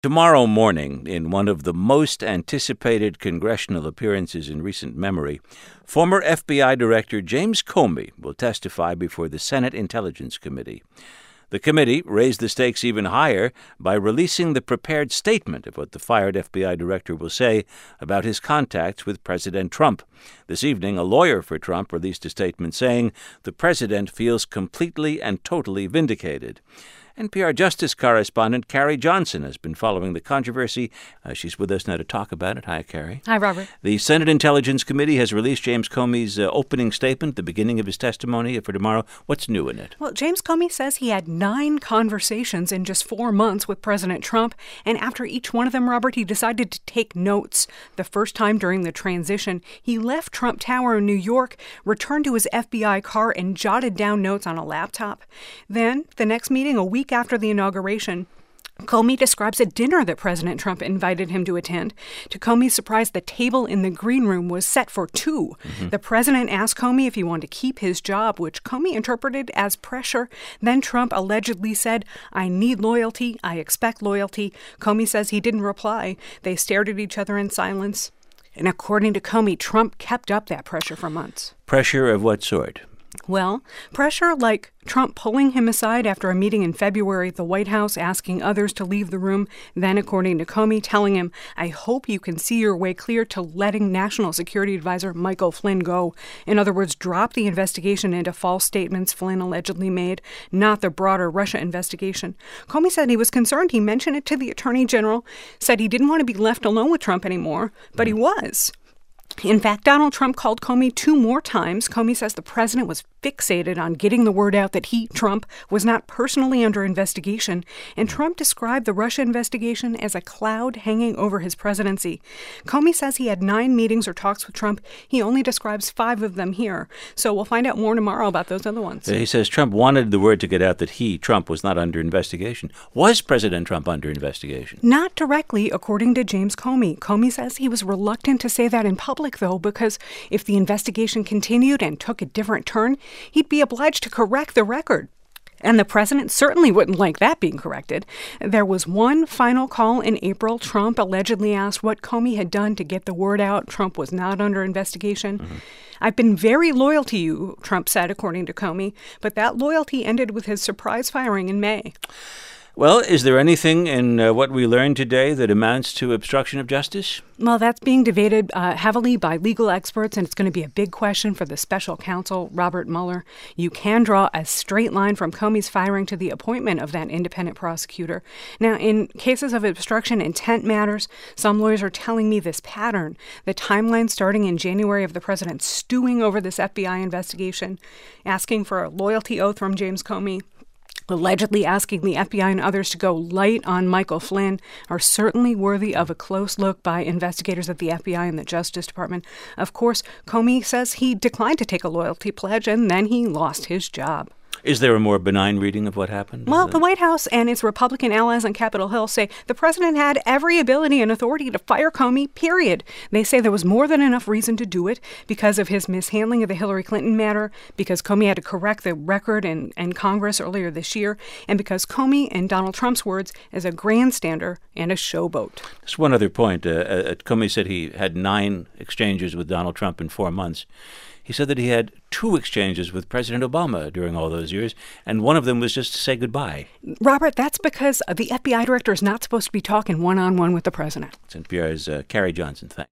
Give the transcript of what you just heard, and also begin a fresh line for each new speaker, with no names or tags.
Tomorrow morning, in one of the most anticipated congressional appearances in recent memory, former FBI Director James Comey will testify before the Senate Intelligence Committee. The committee raised the stakes even higher by releasing the prepared statement of what the fired FBI director will say about his contacts with President Trump. This evening, a lawyer for Trump released a statement saying the president feels completely and totally vindicated. NPR Justice correspondent Carrie Johnson has been following the controversy. She's with us now to talk about it. Hi, Carrie.
Hi, Robert.
The Senate Intelligence Committee has released James Comey's opening statement, the beginning of his testimony for tomorrow. What's new in it?
Well, James Comey says he had 9 conversations in just 4 months with President Trump, and after each one of them, Robert, he decided to take notes. The first time during the transition, he left Trump Tower in New York, returned to his FBI car, and jotted down notes on a laptop. Then, the next meeting, a week after the inauguration, Comey describes a dinner that President Trump invited him to attend. To Comey's surprise, the table in the green room was set for 2. The president asked Comey if he wanted to keep his job, which Comey interpreted as pressure. Then Trump allegedly said, "I need loyalty. I expect loyalty." Comey says he didn't reply. They stared at each other in silence. And according to Comey, Trump kept up that pressure for months.
Pressure of what sort?
Well, pressure like Trump pulling him aside after a meeting in February at the White House, asking others to leave the room. Then, according to Comey, telling him, "I hope you can see your way clear to letting National Security Advisor Michael Flynn go." In other words, drop the investigation into false statements Flynn allegedly made, not the broader Russia investigation. Comey said he was concerned. He mentioned it to the Attorney General, said he didn't want to be left alone with Trump anymore, but he was. In fact, Donald Trump called Comey 2 more times. Comey says the president was fixated on getting the word out that he, Trump, was not personally under investigation. And Trump described the Russia investigation as a cloud hanging over his presidency. Comey says he had 9 meetings or talks with Trump. He only describes 5 of them here. So we'll find out more tomorrow about those other ones.
He says Trump wanted the word to get out that he, Trump, was not under investigation. Was President Trump under investigation?
Not directly, according to James Comey. Comey says he was reluctant to say that in public, though, because if the investigation continued and took a different turn, he'd be obliged to correct the record. And the president certainly wouldn't like that being corrected. There was one final call in April. Trump allegedly asked what Comey had done to get the word out. Trump was not under investigation. "I've been very loyal to you," Trump said, according to Comey, but that loyalty ended with his surprise firing in May.
Well, is there anything in what we learned today that amounts to obstruction of justice?
Well, that's being debated heavily by legal experts, and it's going to be a big question for the special counsel, Robert Mueller. You can draw a straight line from Comey's firing to the appointment of that independent prosecutor. Now, in cases of obstruction, intent matters. Some lawyers are telling me this pattern, the timeline starting in January of the president stewing over this FBI investigation, asking for a loyalty oath from James Comey, allegedly asking the FBI and others to go light on Michael Flynn, are certainly worthy of a close look by investigators at the FBI and the Justice Department. Of course, Comey says he declined to take a loyalty pledge, and then he lost his job.
Is there a more benign reading of what happened?
Well, the White House and its Republican allies on Capitol Hill say the president had every ability and authority to fire Comey, period. They say there was more than enough reason to do it because of his mishandling of the Hillary Clinton matter, because Comey had to correct the record in Congress earlier this year, and because Comey, in Donald Trump's words, is a grandstander and a showboat.
Just one other point. Comey said he had 9 exchanges with Donald Trump in 4 months. He said that he had 2 exchanges with President Obama during all those years, and one of them was just to say goodbye.
Robert, that's because the FBI director is not supposed to be talking one-on-one with the president.
It's NPR's Carrie Johnson. Thanks.